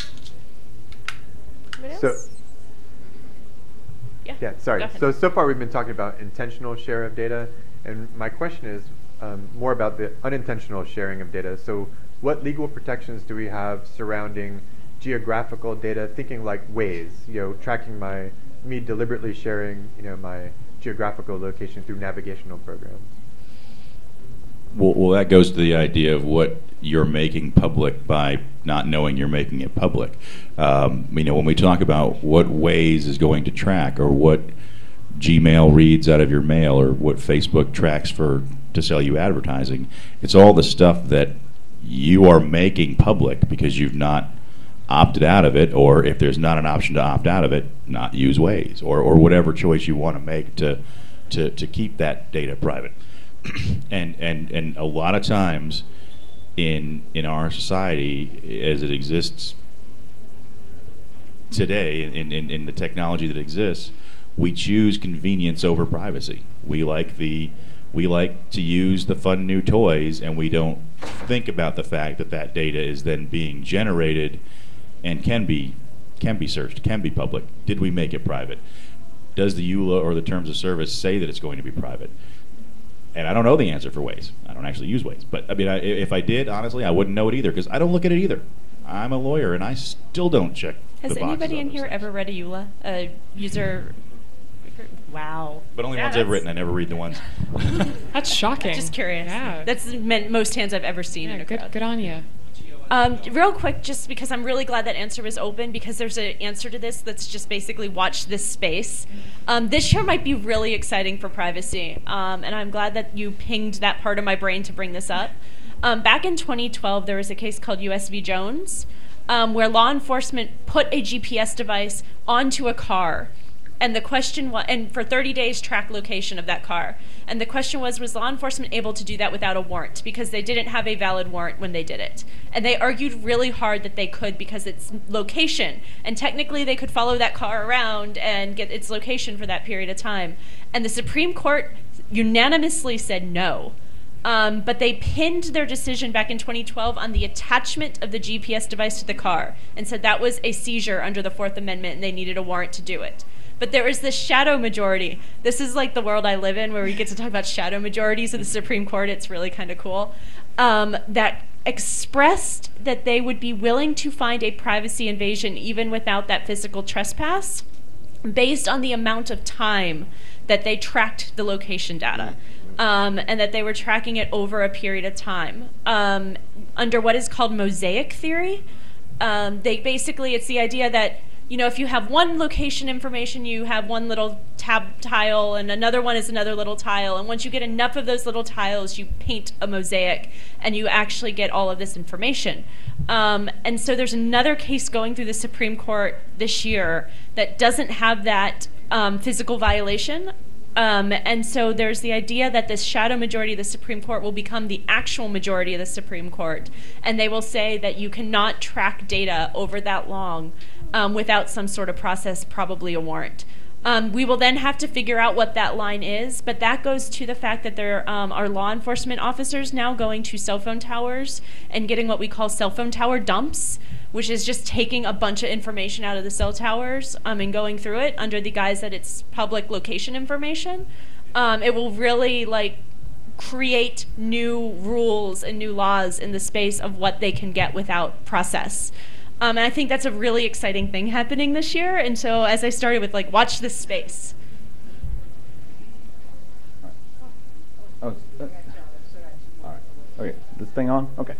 Sorry. So far we've been talking about intentional share of data, and my question is more about the unintentional sharing of data. So what legal protections do we have surrounding geographical data, thinking like Waze, tracking me deliberately sharing, my geographical location through navigational programs? Well, that goes to the idea of what you're making public by not knowing you're making it public. When we talk about what Waze is going to track, or what Gmail reads out of your mail, or what Facebook tracks to sell you advertising, it's all the stuff that you are making public because you've not opted out of it, or if there's not an option to opt out of it, not use Waze, or whatever choice you want to make to keep that data private. and a lot of times in our society as it exists today, in the technology that exists, we choose convenience over privacy. We like to use the fun new toys, and we don't think about the fact that data is then being generated and can be searched, can be public. Did we make it private? Does the EULA or the terms of service say that it's going to be private? And I don't know the answer for Waze. I don't actually use Waze. But if I did, honestly, I wouldn't know it either, because I don't look at it either. I'm a lawyer, and I still don't check the boxes. Has anybody in here ever read a EULA? A user... Wow. But only ones I've written. I never read the ones. That's shocking. Just curious. Yeah. That's the most hands I've ever seen in a crowd. Good on you. Real quick, just because I'm really glad that answer was open, because there's an answer to this that's just basically watch this space. This year might be really exciting for privacy, and I'm glad that you pinged that part of my brain to bring this up. Back in 2012, there was a case called US v. Jones, where law enforcement put a GPS device onto a car. And the question was, and for 30 days track location of that car. And the question was law enforcement able to do that without a warrant? Because they didn't have a valid warrant when they did it. And they argued really hard that they could, because it's location. And technically they could follow that car around and get its location for that period of time. And the Supreme Court unanimously said no. But they pinned their decision back in 2012 on the attachment of the GPS device to the car, and said that was a seizure under the Fourth Amendment and they needed a warrant to do it. But there is this shadow majority. This is like the world I live in, where we get to talk about shadow majorities of the Supreme Court. It's really kind of cool. That expressed that they would be willing to find a privacy invasion even without that physical trespass, based on the amount of time that they tracked the location data, and that they were tracking it over a period of time. Under what is called mosaic theory, They basically, it's the idea that, you know, if you have one location information, you have one little tab tile, and another one is another little tile. And once you get enough of those little tiles, you paint a mosaic, and you actually get all of this information. And so there's another case going through the Supreme Court this year that doesn't have that physical violation. And so there's the idea that this shadow majority of the Supreme Court will become the actual majority of the Supreme Court. And they will say that you cannot track data over that long without some sort of process, probably a warrant. We will then have to figure out what that line is, but that goes to the fact that there are law enforcement officers now going to cell phone towers and getting what we call cell phone tower dumps, which is just taking a bunch of information out of the cell towers and going through it under the guise that it's public location information. It will really create new rules and new laws in the space of what they can get without process. And I think that's a really exciting thing happening this year. And so as I started with watch this space. Oh, all right. Okay, this thing on? Okay.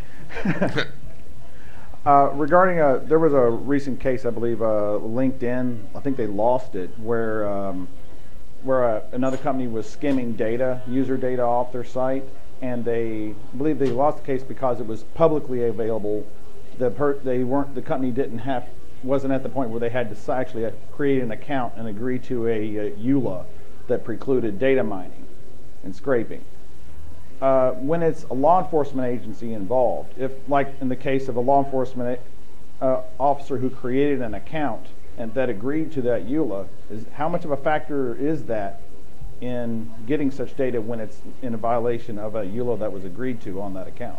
Regarding, there was a recent case, I believe, LinkedIn, I think they lost it, where another company was skimming data, user data off their site, and I believe they lost the case because it was publicly available. The company wasn't at the point where they had to actually create an account and agree to a EULA that precluded data mining and scraping. When it's a law enforcement agency involved, if, like in the case of a law enforcement officer who created an account and that agreed to that EULA, how much of a factor is that in getting such data when it's in a violation of a EULA that was agreed to on that account?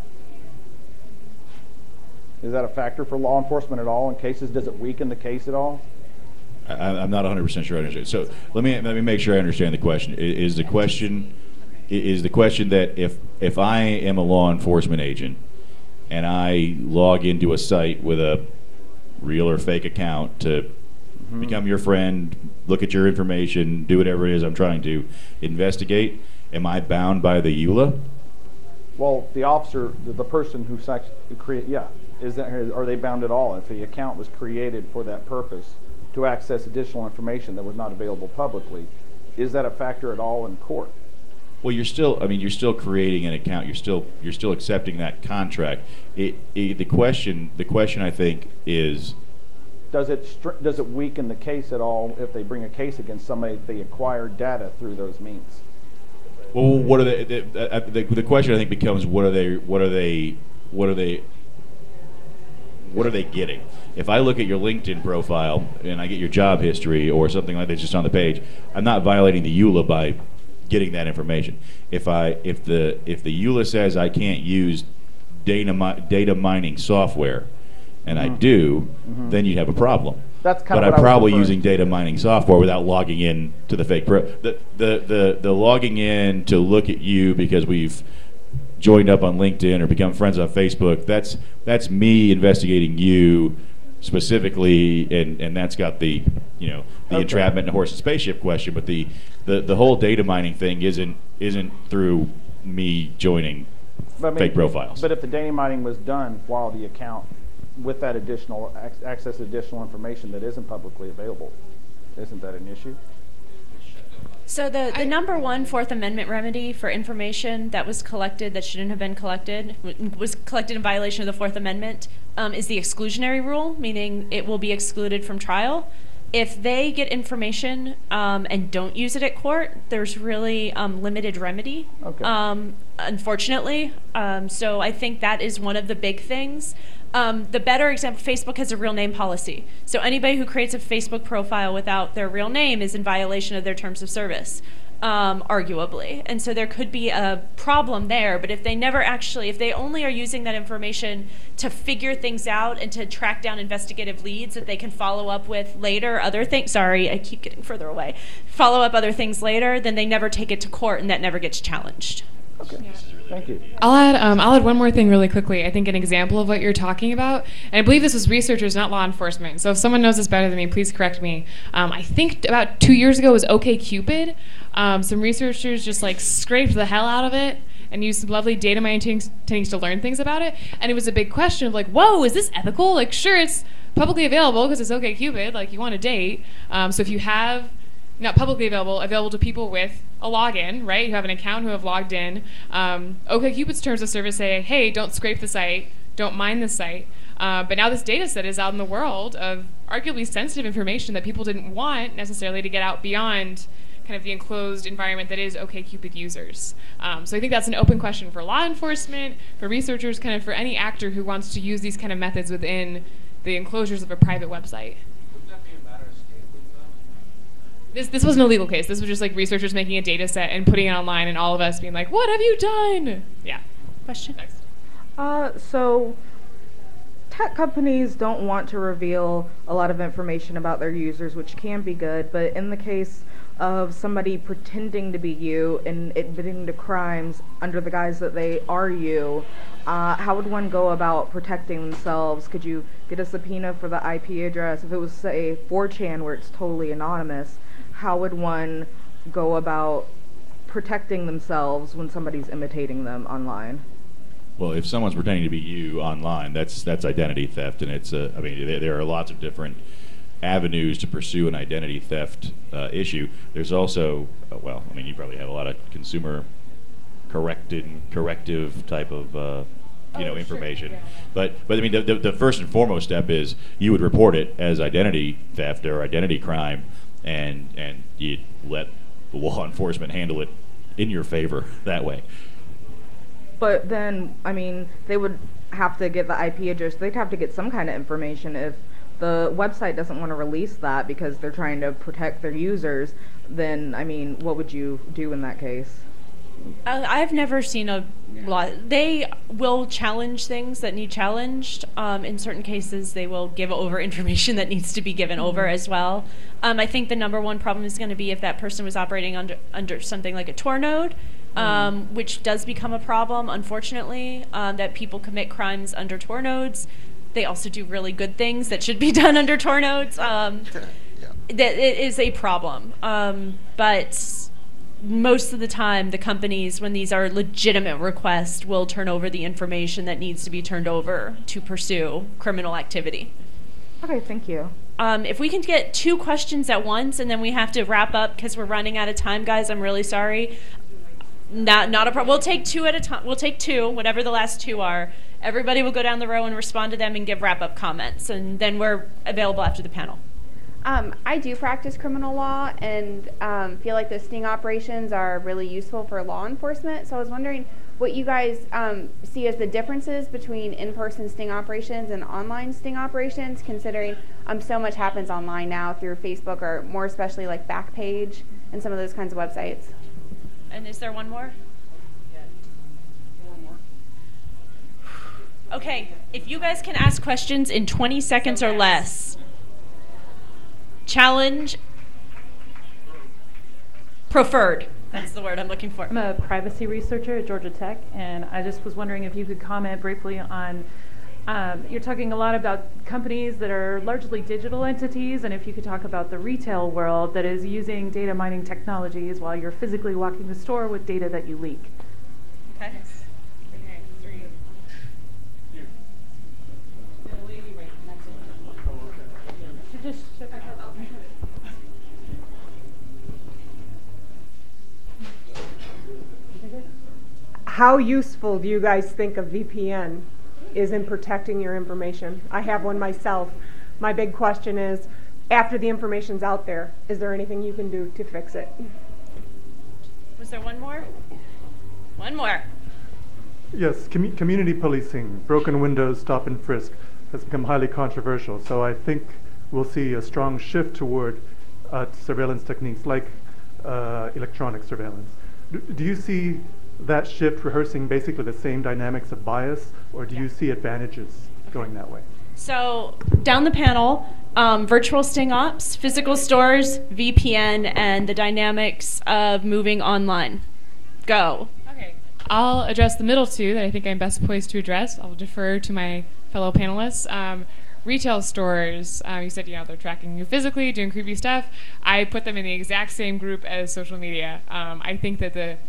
Is that a factor for law enforcement at all in cases? Does it weaken the case at all? I'm not 100% sure I understand. So let me make sure I understand the question. Is the question that if I am a law enforcement agent and I log into a site with a real or fake account to become your friend, look at your information, do whatever it is I'm trying to investigate, am I bound by the EULA? Well, the officer, the person who created, yeah. Are they bound at all if the account was created for that purpose to access additional information that was not available publicly? Is that a factor at all in court? Well, you're still creating an account. You're still accepting that contract. The question I think is, does it weaken the case at all if they bring a case against somebody if they acquired data through those means? Well, what are they? The question I think becomes what are they getting? If I look at your LinkedIn profile and I get your job history or something like that just on the page, I'm not violating the EULA by getting that information. If the EULA says I can't use data mining software, and I do, then you'd have a problem. That's kind but of I'm probably using data mining software without logging in to the fake the logging in to look at you because we've joined up on LinkedIn or become friends on Facebook. That's me investigating you specifically, and that's got the entrapment and horse and spaceship question. But the whole data mining thing isn't through me joining fake profiles. But if the data mining was done while the account with that additional access additional information that isn't publicly available, isn't that an issue? So the number one Fourth Amendment remedy for information that was collected that shouldn't have been collected, was collected in violation of the Fourth Amendment, is the exclusionary rule, meaning it will be excluded from trial. If they get information and don't use it at court, there's really limited remedy, unfortunately. So I think that is one of the big things. The better example, Facebook has a real name policy. So anybody who creates a Facebook profile without their real name is in violation of their terms of service, arguably. And so there could be a problem there, but if they only are using that information to figure things out and to track down investigative leads that they can follow up with later, sorry, I keep getting further away, follow up other things later, then they never take it to court and that never gets challenged. Okay. Yeah. Thank you. I'll add one more thing really quickly. I think an example of what you're talking about, and I believe this was researchers, not law enforcement. So if someone knows this better than me, please correct me. I think about 2 years ago was OkCupid. Some researchers just scraped the hell out of it and used some lovely data mining techniques to learn things about it. And it was a big question of like, whoa, is this ethical? Like, sure, it's publicly available because it's OkCupid, like you want a date. So if you have, not publicly available to people with a login, right? You have an account who have logged in. OkCupid's terms of service say, hey, don't scrape the site, don't mine the site. But now this data set is out in the world of arguably sensitive information that people didn't want necessarily to get out beyond kind of the enclosed environment that is OkCupid users. So I think that's an open question for law enforcement, for researchers, kind of for any actor who wants to use these kind of methods within the enclosures of a private website. Wouldn't that be a matter of scaling them? This wasn't a legal case. This was just like researchers making a data set and putting it online and all of us being like, what have you done? Yeah. Question? Next. So tech companies don't want to reveal a lot of information about their users, which can be good, but in the case of somebody pretending to be you and admitting to crimes under the guise that they are you, how would one go about protecting themselves? Could you get a subpoena for the IP address? If it was, say, 4chan where it's totally anonymous, how would one go about protecting themselves when somebody's imitating them online? Well, if someone's pretending to be you online, that's identity theft, and it's I mean, there are lots of different avenues to pursue an identity theft issue. There's also, well, I mean, you probably have a lot of consumer corrective type of information. Sure, yeah. But I mean, the first and foremost step is you would report it as identity theft or identity crime, and you let the law enforcement handle it in your favor that way. But then, I mean, they would have to get the IP address. They'd have to get some kind of information. If the website doesn't want to release that because they're trying to protect their users, then, I mean, what would you do in that case? I've never seen a lot. They will challenge things that need challenged. In certain cases, they will give over information that needs to be given over as well. I think the number one problem is going to be if that person was operating under something like a Tor node, which does become a problem, unfortunately, that people commit crimes under Tor nodes. They also do really good things that should be done under Tor nodes. That it is a problem. But most of the time, the companies, when these are legitimate requests, will turn over the information that needs to be turned over to pursue criminal activity. Okay, thank you. If we can get 2 questions at once, and then we have to wrap up because we're running out of time, guys. I'm really sorry. Not a problem. We'll take 2 at a time. We'll take 2, whatever the last 2 are. Everybody will go down the row and respond to them and give wrap-up comments, and then we're available after the panel. I do practice criminal law and feel like the sting operations are really useful for law enforcement. So I was wondering what you guys see as the differences between in-person sting operations and online sting operations, considering so much happens online now through Facebook or more especially like Backpage and some of those kinds of websites. And is there one more? Okay, if you guys can ask questions in 20 seconds or less. Challenge preferred. That's the word I'm looking for. I'm a privacy researcher at Georgia Tech, and I just was wondering if you could comment briefly on, you're talking a lot about companies that are largely digital entities, and if you could talk about the retail world that is using data mining technologies while you're physically walking the store with data that you leak. Okay. How useful do you guys think a VPN is in protecting your information? I have one myself. My big question is, after the information's out there, is there anything you can do to fix it? Was there one more? One more. Yes, community policing, broken windows, stop and frisk, has become highly controversial. So I think we'll see a strong shift toward surveillance techniques like electronic surveillance. Do you see that shift rehearsing basically the same dynamics of bias, or do you see advantages going that way? So down the panel, virtual sting ops, physical stores, VPN, and the dynamics of moving online. Go. Okay. I'll address the middle 2 that I think I'm best poised to address. I'll defer to my fellow panelists. Retail stores, you said, they're tracking you physically, doing creepy stuff. I put them in the exact same group as social media. I think that the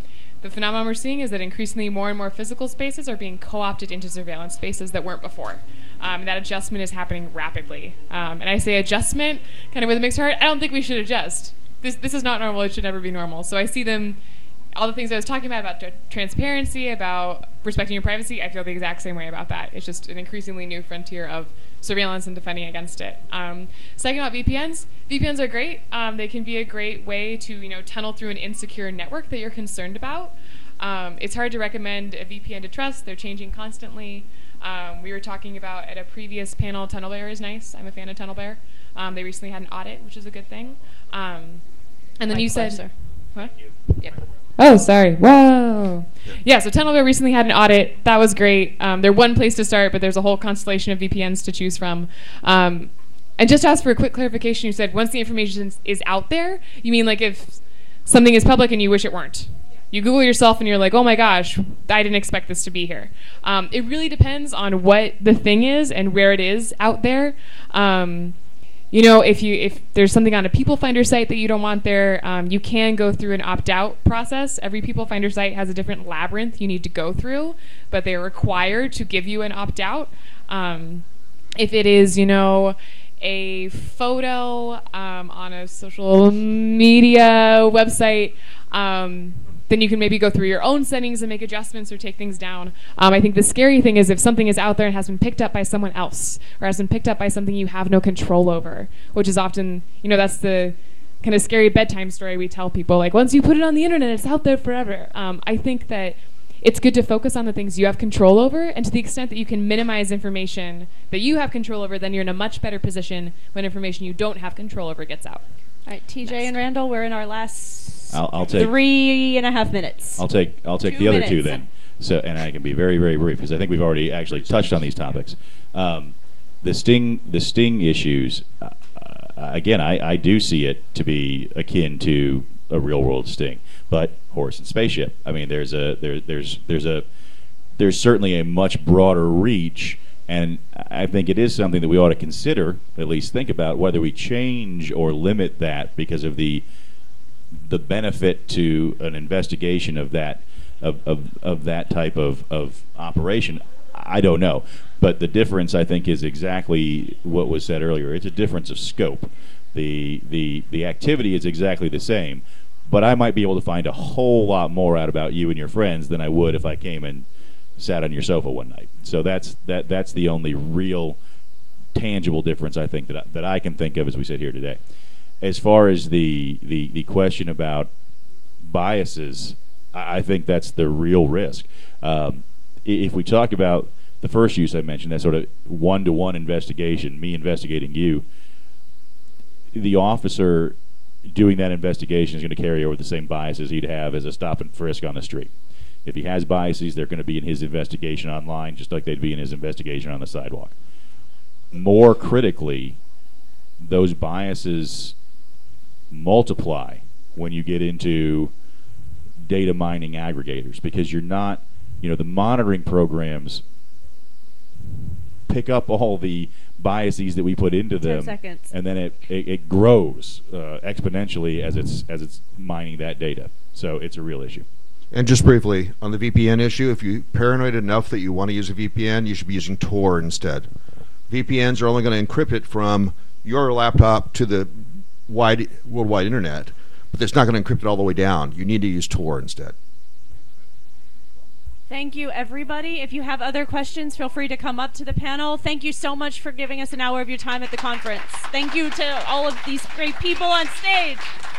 the phenomenon we're seeing is that increasingly more and more physical spaces are being co-opted into surveillance spaces that weren't before. And that adjustment is happening rapidly. And I say adjustment kind of with a mixed heart. I don't think we should adjust. This is not normal. It should never be normal. So I see them, all the things I was talking about transparency, about respecting your privacy, I feel the exact same way about that. It's just an increasingly new frontier of surveillance and defending against it. Second about VPNs. VPNs are great. They can be a great way to tunnel through an insecure network that you're concerned about. It's hard to recommend a VPN to trust. They're changing constantly. We were talking about at a previous panel, TunnelBear is nice. I'm a fan of TunnelBear. They recently had an audit, which is a good thing. And then you said, what? Yeah. Oh, sorry. Whoa. Yeah, so TunnelBear recently had an audit. That was great. They're one place to start, but there's a whole constellation of VPNs to choose from. And just to ask for a quick clarification, you said once the information is out there, you mean like if something is public and you wish it weren't? You Google yourself and you're like, oh my gosh, I didn't expect this to be here. It really depends on what the thing is and where it is out there. If there's something on a People Finder site that you don't want there, you can go through an opt-out process. Every People Finder site has a different labyrinth you need to go through, but they're required to give you an opt-out. If it is, a photo on a social media website, then you can maybe go through your own settings and make adjustments or take things down. I think the scary thing is if something is out there and has been picked up by someone else or has been picked up by something you have no control over, which is often, that's the kind of scary bedtime story we tell people. Like, once you put it on the internet, it's out there forever. I think that it's good to focus on the things you have control over, and to the extent that you can minimize information that you have control over, then you're in a much better position when information you don't have control over gets out. All right, TJ and Randall, we're in our last I'll take 3.5 minutes. I'll take the other two then. So, and I can be very, very brief because I think we've already actually touched on these topics. The sting issues. Again, I do see it to be akin to a real world sting, but horse and spaceship. I mean, there's certainly a much broader reach. And I think it is something that we ought to consider, at least think about whether we change or limit that because of the benefit to an investigation of that type of operation. I don't know, but the difference I think is exactly what was said earlier. It's a difference of scope. The activity is exactly the same, but I might be able to find a whole lot more out about you and your friends than I would if I came and sat on your sofa one night. So that's the only real tangible difference I think that I can think of as we sit here today. As far as the question about biases, I think that's the real risk. If we talk about the first use I mentioned, that sort of one-to-one investigation, me investigating you, the officer doing that investigation is going to carry over the same biases he'd have as a stop and frisk on the street. If he has biases, they're going to be in his investigation online, just like they'd be in his investigation on the sidewalk. More critically, those biases multiply when you get into data mining aggregators, because you're not, the monitoring programs pick up all the biases that we put into them, 10 seconds. And then it grows exponentially as it's mining that data. So it's a real issue. And just briefly, on the VPN issue, if you're paranoid enough that you want to use a VPN, you should be using Tor instead. VPNs are only going to encrypt it from your laptop to the worldwide internet, but it's not going to encrypt it all the way down. You need to use Tor instead. Thank you, everybody. If you have other questions, feel free to come up to the panel. Thank you so much for giving us an hour of your time at the conference. Thank you to all of these great people on stage.